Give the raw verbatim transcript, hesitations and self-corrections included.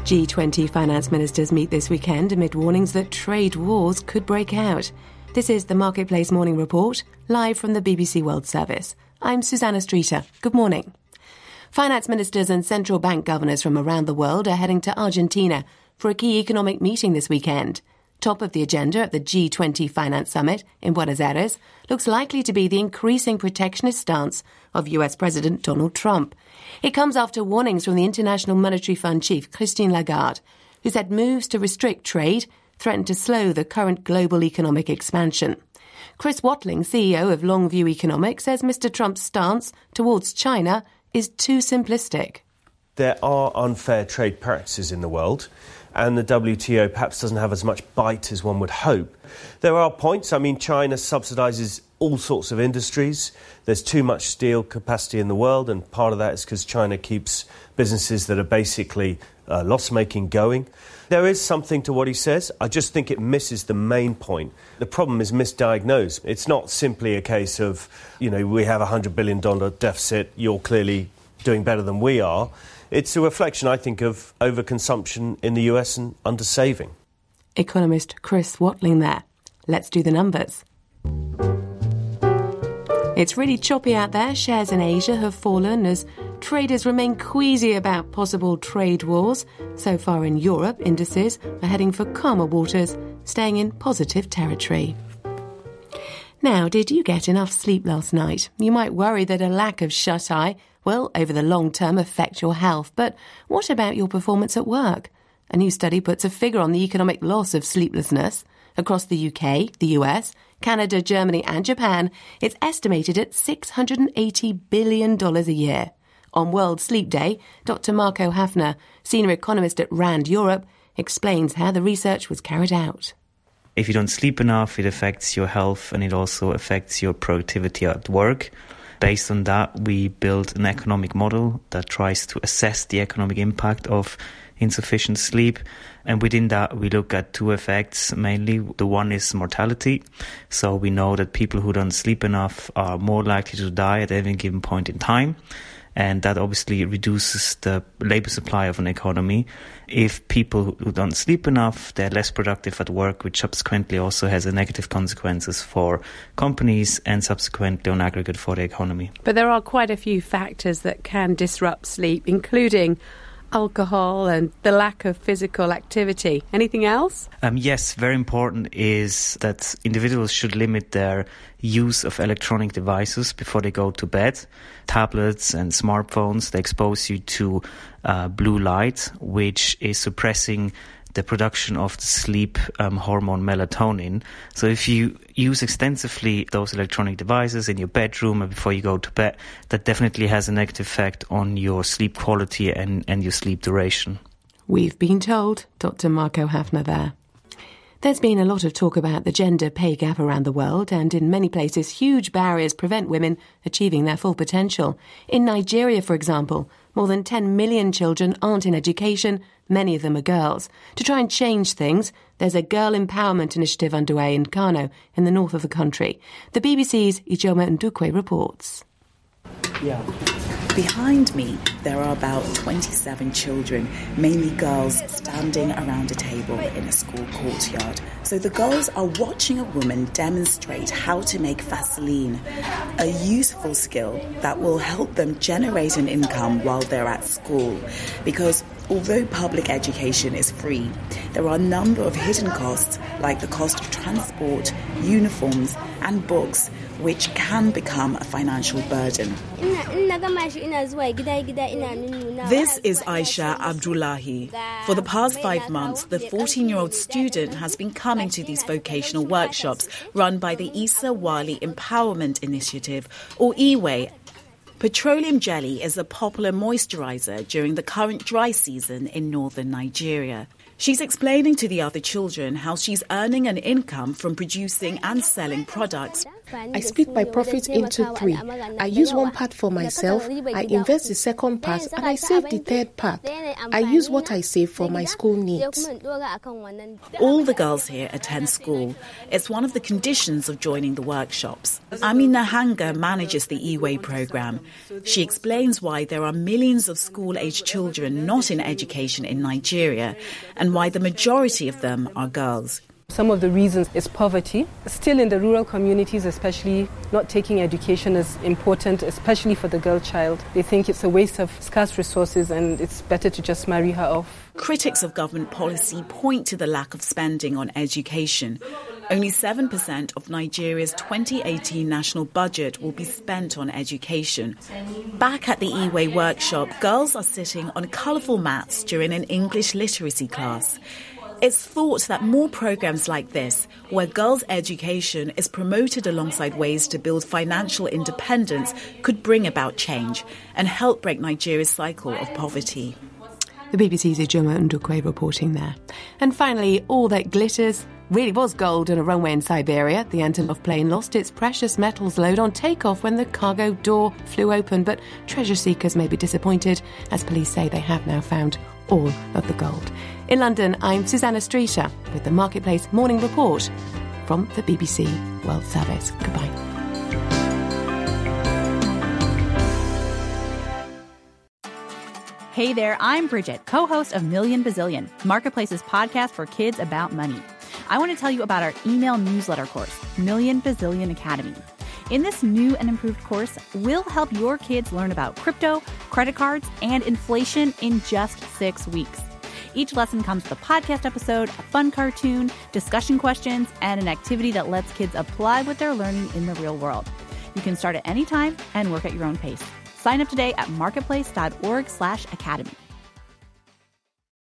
G twenty finance ministers meet this weekend amid warnings that trade wars could break out. This is the Marketplace Morning Report, live from the B B C World Service. I'm Susanna Streeter. Good morning. Finance ministers and central bank governors from around the world are heading to Argentina for a key economic meeting this weekend. Top of the agenda at the G twenty Finance Summit in Buenos Aires looks likely to be the increasing protectionist stance of U S President Donald Trump. It comes after warnings from the International Monetary Fund chief, Christine Lagarde, who said moves to restrict trade threaten to slow the current global economic expansion. Chris Watling, C E O of Longview Economics, says Mister Trump's stance towards China is too simplistic. There are unfair trade practices in the world, and the W T O perhaps doesn't have as much bite as one would hope. There are points. I mean, China subsidises all sorts of industries. There's too much steel capacity in the world, and part of that is because China keeps businesses that are basically uh, loss-making going. There is something to what he says. I just think it misses the main point. The problem is misdiagnosed. It's not simply a case of, you know, we have a one hundred billion dollars deficit, you're clearly doing better than we are. It's a reflection, I think, of overconsumption in the U S and undersaving. Economist Chris Watling there. Let's do the numbers. It's really choppy out there. Shares in Asia have fallen as traders remain queasy about possible trade wars. So far in Europe, indices are heading for calmer waters, staying in positive territory. Now, did you get enough sleep last night? You might worry that a lack of shut-eye will, over the long term, affect your health. But what about your performance at work? A new study puts a figure on the economic loss of sleeplessness. Across the U K, the U S, Canada, Germany and Japan, it's estimated at six hundred eighty billion dollars a year. On World Sleep Day, Doctor Marco Hafner, senior economist at RAND Europe, explains how the research was carried out. If you don't sleep enough, it affects your health and it also affects your productivity at work. Based on that, we built an economic model that tries to assess the economic impact of insufficient sleep. And within that, we look at two effects mainly. The one is mortality. So we know that people who don't sleep enough are more likely to die at any given point in time. And that obviously reduces the labor supply of an economy. If people who don't sleep enough, they're less productive at work, which subsequently also has a negative consequences for companies and subsequently on aggregate for the economy. But there are quite a few factors that can disrupt sleep, including alcohol and the lack of physical activity. Anything else? Um, yes, very important is that individuals should limit their use of electronic devices before they go to bed. Tablets and smartphones, they expose you to uh, blue light, which is suppressing the production of the sleep um, hormone melatonin. So if you use extensively those electronic devices in your bedroom and before you go to bed, that definitely has a negative effect on your sleep quality and, and your sleep duration. We've been told, Doctor Marco Hafner there. There's been a lot of talk about the gender pay gap around the world, and in many places huge barriers prevent women achieving their full potential. In Nigeria, for example, more than ten million children aren't in education, many of them are girls. To try and change things, there's a girl empowerment initiative underway in Kano, in the north of the country. The B B C's Ijoma Ndukwe reports. Yeah. Behind me, there are about twenty-seven children, mainly girls, standing around a table in a school courtyard. So the girls are watching a woman demonstrate how to make Vaseline, a useful skill that will help them generate an income while they're at school. Because although public education is free, there are a number of hidden costs, like the cost of transport, uniforms, and books, which can become a financial burden. This is Aisha Abdullahi. For the past five months, the fourteen-year-old student has been coming to these vocational workshops run by the Isa Wali Empowerment Initiative, or E W A. Petroleum jelly is a popular moisturizer during the current dry season in northern Nigeria. She's explaining to the other children how she's earning an income from producing and selling products. I split my profits into three. I use one part for myself, I invest the second part, and I save the third part. I use what I save for my school needs. All the girls here attend school. It's one of the conditions of joining the workshops. Amina Hanga manages the E-Way program. She explains why there are millions of school-aged children not in education in Nigeria and why the majority of them are girls. Some of the reasons is poverty. Still in the rural communities, especially, not taking education is important, especially for the girl child. They think it's a waste of scarce resources and it's better to just marry her off. Critics of government policy point to the lack of spending on education. Only seven percent of Nigeria's twenty eighteen national budget will be spent on education. Back at the E-Way workshop, girls are sitting on colourful mats during an English literacy class. It's thought that more programs like this, where girls' education is promoted alongside ways to build financial independence, could bring about change and help break Nigeria's cycle of poverty. The B B C's Ijoma Ndukwe reporting there. And finally, all that glitters really was gold on a runway in Siberia. The Antonov plane lost its precious metals load on takeoff when the cargo door flew open, but treasure seekers may be disappointed, as police say they have now found all of the gold. In London, I'm Susanna Streeter with the Marketplace Morning Report from the B B C World Service. Goodbye. Hey there, I'm Bridget, co-host of Million Bazillion, Marketplace's podcast for kids about money. I want to tell you about our email newsletter course, Million Bazillion Academy. In this new and improved course, we'll help your kids learn about crypto, credit cards, and inflation in just six weeks. Each lesson comes with a podcast episode, a fun cartoon, discussion questions, and an activity that lets kids apply what they're learning in the real world. You can start at any time and work at your own pace. Sign up today at marketplace.org slash academy.